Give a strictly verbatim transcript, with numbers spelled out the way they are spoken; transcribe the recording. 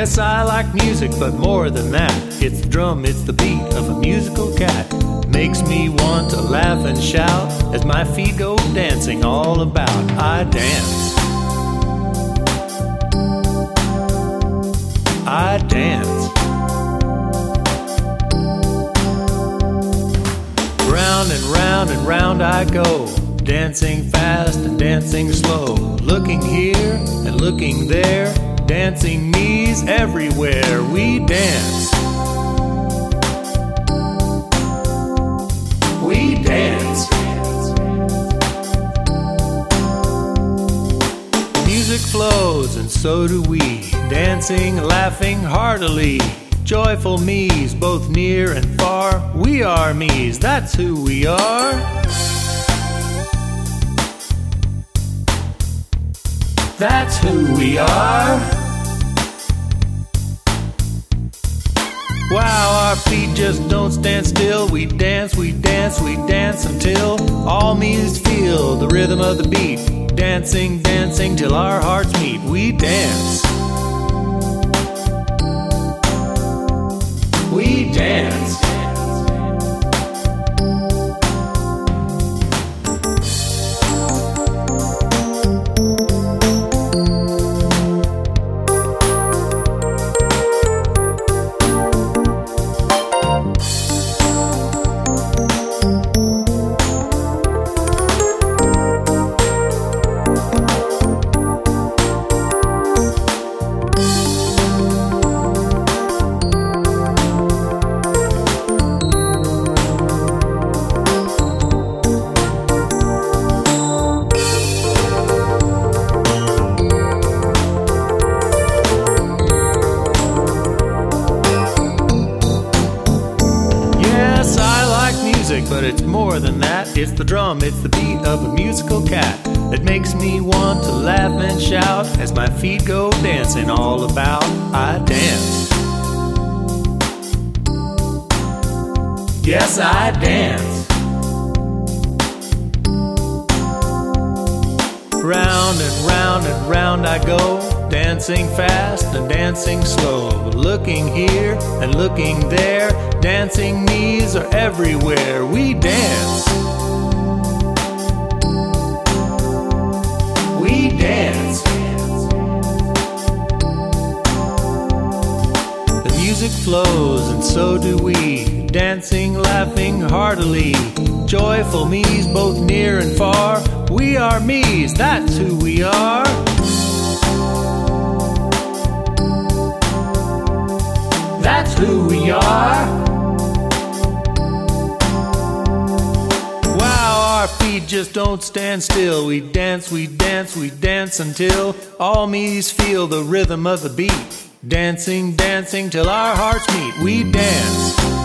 Yes, I like music, but more than that, it's the drum, it's the beat of a musical cat. Makes me want to laugh and shout as my feet go dancing all about. I dance. I dance. Round and round and round I go, dancing fast and dancing slow, looking here and looking there, dancing knees everywhere. We dance. We dance. Music flows and so do we, dancing, laughing heartily. Joyful me's, both near and far. We are me's, that's who we are. That's who we are. Wow, our feet just don't stand still. We dance, we dance, we dance until all me's feel the rhythm of the beat. Dancing, dancing till our hearts meet. We dance. We dance. But it's more than that. It's the drum, it's the beat of a musical cat that makes me want to laugh and shout as my feet go dancing all about. I dance. Yes, I dance. Round and round and round I go, dancing fast and dancing slow, looking here and looking there, dancing knees are everywhere. We dance. We dance. The music flows and so do we, dancing, laughing heartily. Joyful me's, both near and far. We are me's, that's who we are. That's who we are. Wow, our feet just don't stand still. We dance, we dance, we dance until all me's feel the rhythm of the beat. Dancing, dancing till our hearts meet. We dance.